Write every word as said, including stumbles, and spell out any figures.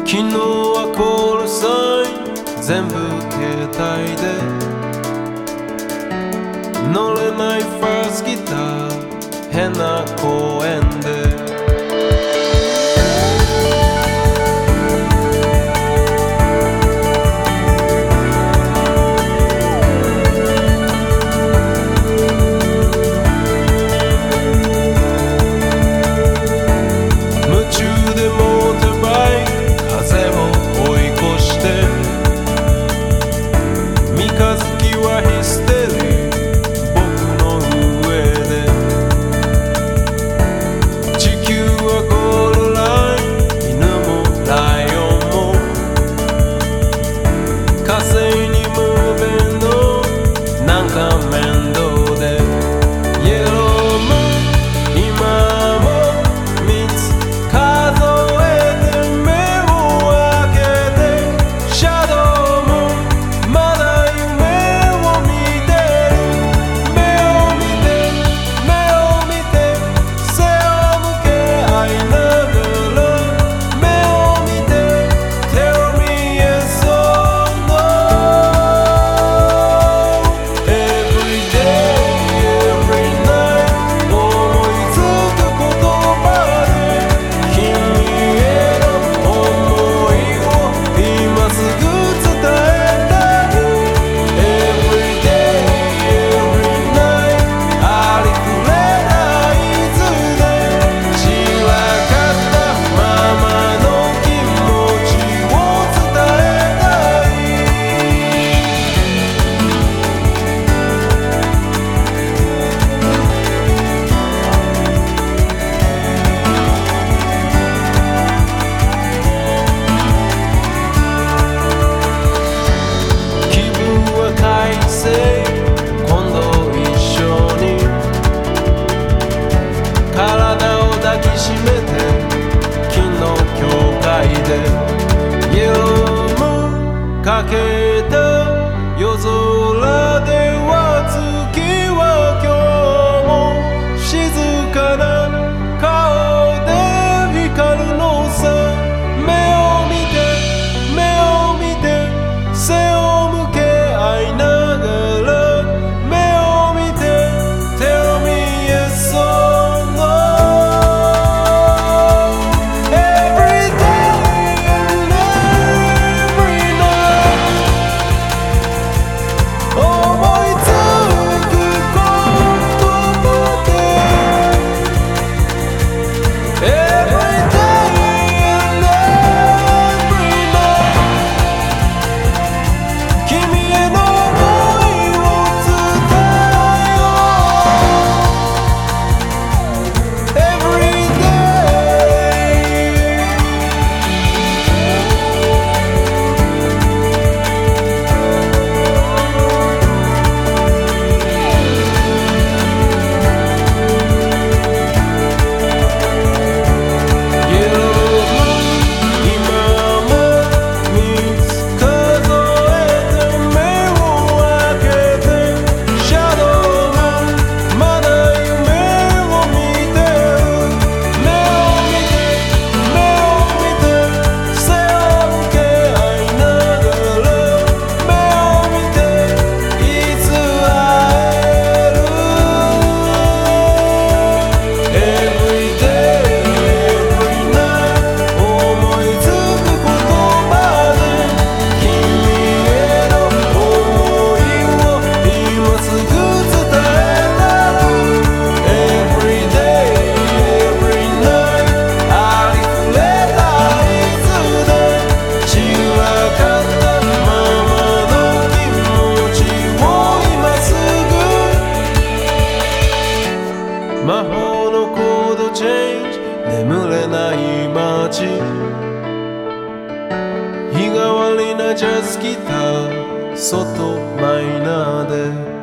昨日はコールサイン全部携帯で乗れないファーストギター変な公園でかけた夜空では月は今日も静かな顔で光るのさ目を見て目を見て背を向け合いながら目を見て Tell me yes or no Every day and every night 思いつくことで Every day and every night 君への想いを伝えよう Every day 今も見つ数えて目を開けてシャドウもまだ夢を見てる目を見て目を見て背を向け合いながら目を見ていつ会える Every day every night 思いつく言葉で君への想いを今すぐ伝えたく Every day every night ありふれたいつで散らかったままの気持ちを今すぐ魔法のコードチェンジ眠れない街日替わりなジャズギター外マイナーで